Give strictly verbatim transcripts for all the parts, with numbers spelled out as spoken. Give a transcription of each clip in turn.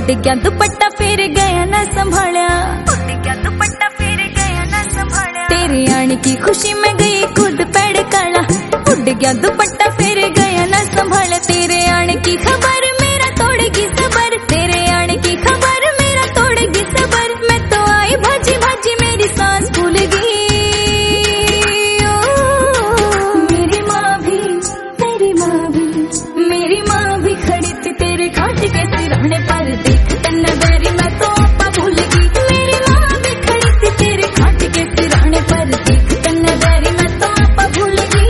उड़ गया दुपट्टा फिर गया ना संभाला, उड़ गया दुपट्टा फिर गया ना संभाला। तेरे आने की खुशी में गई खुद पेड़ काला, उड़ गया दुपट्टा फिर गया ना संभाला। तेरे आने की खबर मेरा तोड़ेगी सबर, तेरे आने की खबर मेरा तोड़ेगी सबर। मैं तो आई भाजी भाजी मेरी सांस भूल गई। मेरी माँ भी तेरी माँ भी मेरी माँ भी खड़ी थी तेरे घाट के सिरहाने पर, देख तन्ना बैरी मैं तो आपा भूल गई। मेरी माँ भी खड़ी थी तेरे घाट के सिरहाने पर, देख तन्ना बैरी मैं तो आपा भूल गई।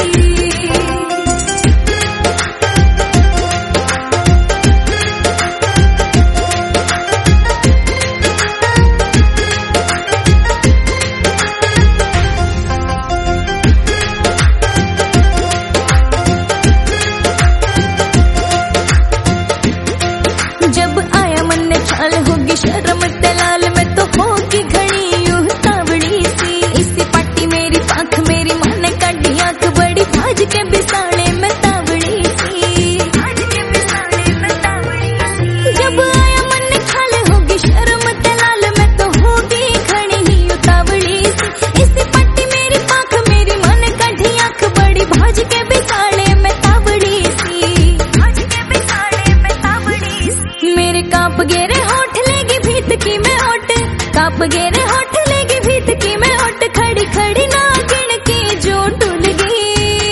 जब आया मन ने ख्याल होगी शर्म दलाल में तो होगी घड़ी यूं तावड़ी सी। इसी पाटी मेरी पाख मेरी माँ ने काटी आंख बड़ी भाज के बिसाने में तावड़ी सी, भाज के बिसाने में तावड़ी सी। जब आया मन ने ख्याल होगी शर्म दलाल में तो होगी घड़ी यूं तावड़ी सी। इसी पाटी मेरी पाख मेरी माँ ने काटी आंख बड़ी भाज के बिसाने में तावड़ी सी, भाज के बिसाने में तावड़ी सी। मेरे कांप गेरे होठ लेगी भीत की मैं होठ, कांप गेरे होठ लेगी भीत की मैं होठ। खड़ी खड़ी ना गिन की जो टूट गई।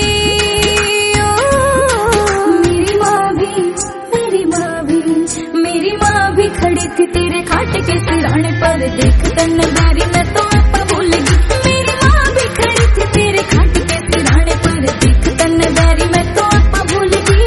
मेरी माँ भी मेरी माँ भी मेरी माँ भी खड़ी थी तेरे घाट के सिरहाने पर, देख तन्ना बैरी मैं तो आपा भूल गई। मेरी माँ भी खड़ी थी तेरे घाट के सिरहाने पर, देख तन्ना बैरी मैं तो आपा भूल गई।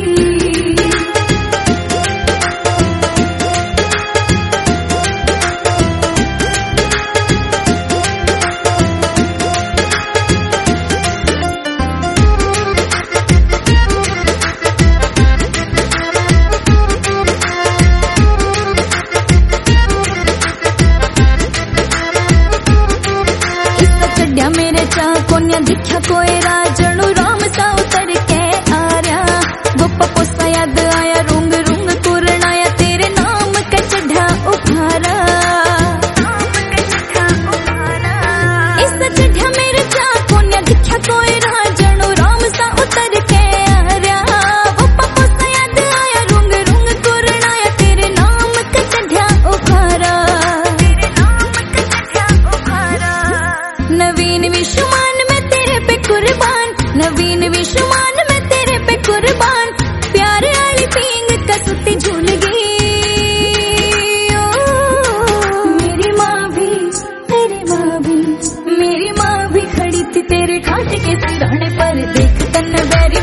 मेरे चाह कोन्या दिखा कोई राजणु राम सा उतर के आ रहा। वो पपोसा याद आया रूंग रूंग कुरणाया तेरे नाम का चढ़ा उभारा। इस चढ़ा मेरे चाह कोन्या दिखा कोई राजणु राम सा उतर के आ रहा। वो पपोसा याद आया रूंग रूंग कुरणाया तेरे नाम का चढ़ा उभारा, तेरे नाम का चढ़ा उभारा। नवीन विश्वमान मैं तेरे पे कुर्बान, नवीन विश्वमान मैं तेरे पे कुर्बान। प्यार आली पींग कसुती झूल गई। मेरी माँ भी मेरी माँ भी मेरी माँ भी खड़ी थी तेरे घाट के सिरहाने पर, देख तन्ना बैरी